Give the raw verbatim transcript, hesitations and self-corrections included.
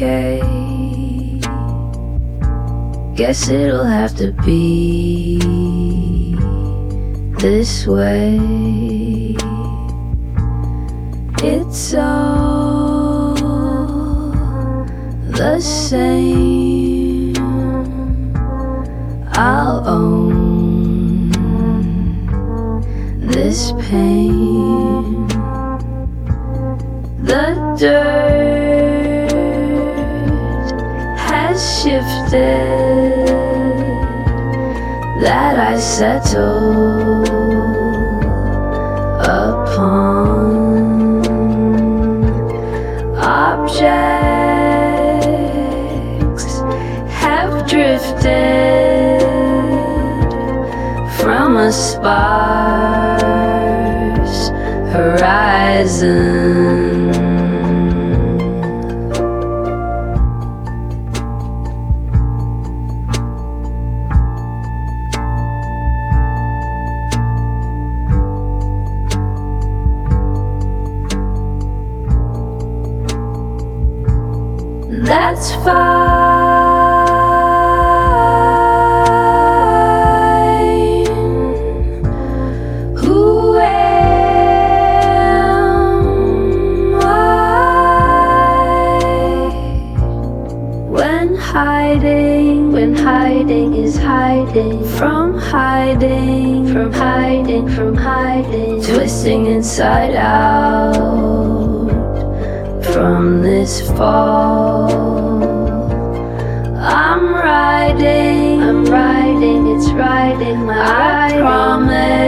okay. Guess it'll have to be this way. It's all the same. I'll own this pain. The dirt has shifted, that I settle upon. Objects have drifted from a sparse horizon. That's fine. Who am I? When hiding, when hiding is hiding from hiding, from hiding, from hiding, twisting inside out from this fall. I'm riding, I'm riding, it's riding my I promise